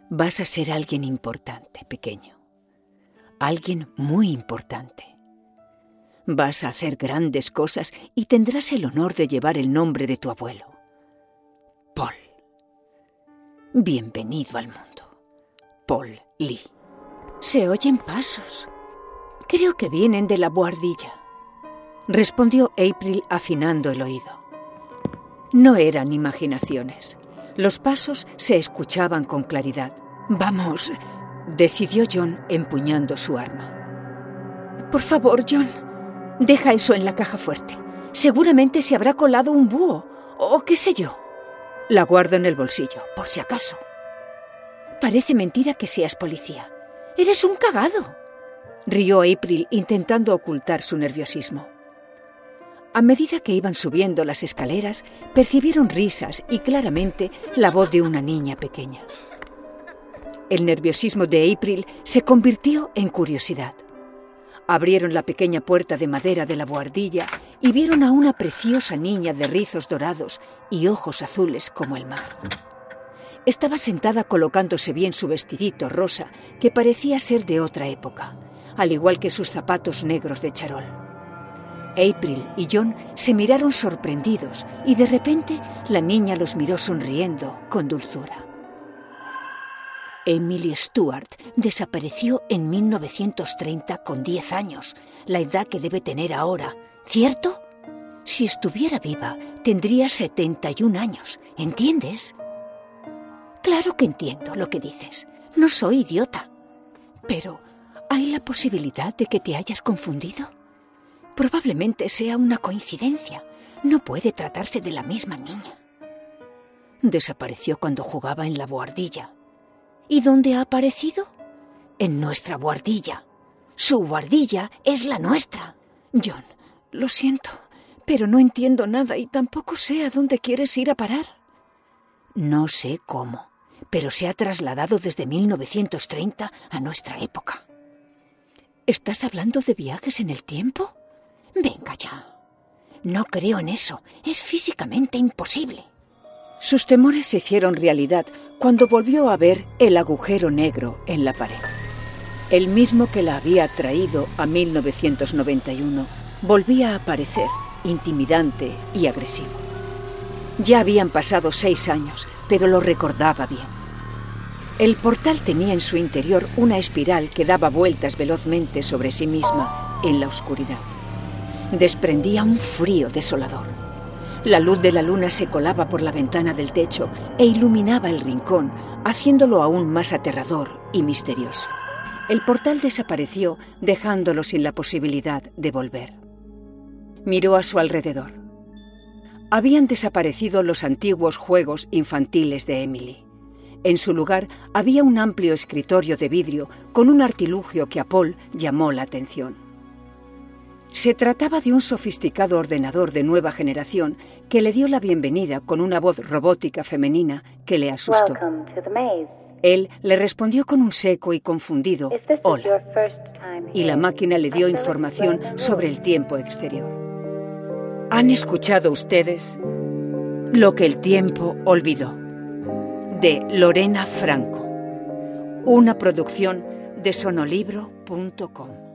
Vas a ser alguien importante, pequeño. Alguien muy importante. Vas a hacer grandes cosas y tendrás el honor de llevar el nombre de tu abuelo. Paul. Bienvenido al mundo. Paul Lee. Se oyen pasos. Creo que vienen de la buhardilla, respondió April afinando el oído. No eran imaginaciones. Los pasos se escuchaban con claridad. Vamos, decidió John empuñando su arma. Por favor, John, deja eso en la caja fuerte. Seguramente se habrá colado un búho, o qué sé yo. La guardo en el bolsillo, por si acaso. Parece mentira que seas policía. Eres un cagado, rió April intentando ocultar su nerviosismo. A medida que iban subiendo las escaleras, percibieron risas y claramente la voz de una niña pequeña. El nerviosismo de April se convirtió en curiosidad. Abrieron la pequeña puerta de madera de la buhardilla y vieron a una preciosa niña de rizos dorados y ojos azules como el mar. Estaba sentada colocándose bien su vestidito rosa, que parecía ser de otra época, al igual que sus zapatos negros de charol. April y John se miraron sorprendidos y de repente la niña los miró sonriendo con dulzura. Emily Stuart desapareció en 1930 con 10 años, la edad que debe tener ahora, ¿cierto? Si estuviera viva, tendría 71 años, ¿entiendes? Claro que entiendo lo que dices. No soy idiota. Pero, ¿hay la posibilidad de que te hayas confundido? Probablemente sea una coincidencia. No puede tratarse de la misma niña. Desapareció cuando jugaba en la buhardilla. ¿Y dónde ha aparecido? En nuestra buhardilla. Su buhardilla es la nuestra. John, lo siento, pero no entiendo nada y tampoco sé a dónde quieres ir a parar. No sé cómo, pero se ha trasladado desde 1930 a nuestra época. ¿Estás hablando de viajes en el tiempo? Venga ya. No creo en eso. Es físicamente imposible. Sus temores se hicieron realidad cuando volvió a ver el agujero negro en la pared. El mismo que la había traído a 1991 volvía a aparecer, intimidante y agresivo. Ya habían pasado 6 años, pero lo recordaba bien. El portal tenía en su interior una espiral que daba vueltas velozmente sobre sí misma en la oscuridad. Desprendía un frío desolador. La luz de la luna se colaba por la ventana del techo e iluminaba el rincón, haciéndolo aún más aterrador y misterioso. El portal desapareció, dejándolo sin la posibilidad de volver. Miró a su alrededor. Habían desaparecido los antiguos juegos infantiles de Emily. En su lugar había un amplio escritorio de vidrio con un artilugio que a Paul llamó la atención. Se trataba de un sofisticado ordenador de nueva generación que le dio la bienvenida con una voz robótica femenina que le asustó. Él le respondió con un seco y confundido «Hola», y la máquina le dio información sobre el tiempo exterior. ¿Han escuchado ustedes Lo que el tiempo olvidó? De Lorena Franco, una producción de sonolibro.com.